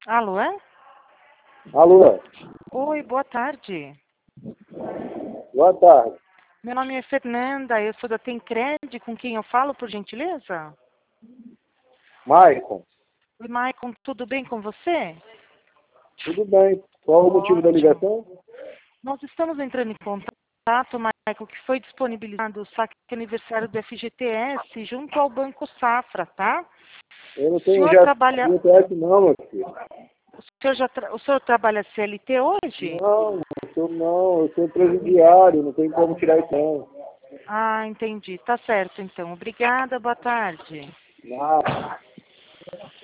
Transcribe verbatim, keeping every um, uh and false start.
Alô, é? Alô, Oi, boa tarde. boa tarde. Meu nome é Fernanda, eu sou da Tencred, com quem eu falo, por gentileza? Maicon, Oi, Maicon, tudo bem com você? tudo bem? Qual o motivo da Ótimo. ligação? Nós estamos entrando em contato, Maicon, que foi disponibilizado o saque aniversário do F G T S junto ao Banco Safra, tá? Eu não O tenho senhor já trabalha, G P S não, meu filho. o senhor, já tra- o senhor trabalha C L T hoje? Não, não sou não, eu sou presidiário, não tem como tirar isso não. Ah, entendi. Tá certo, então. Obrigada, boa tarde. Nada.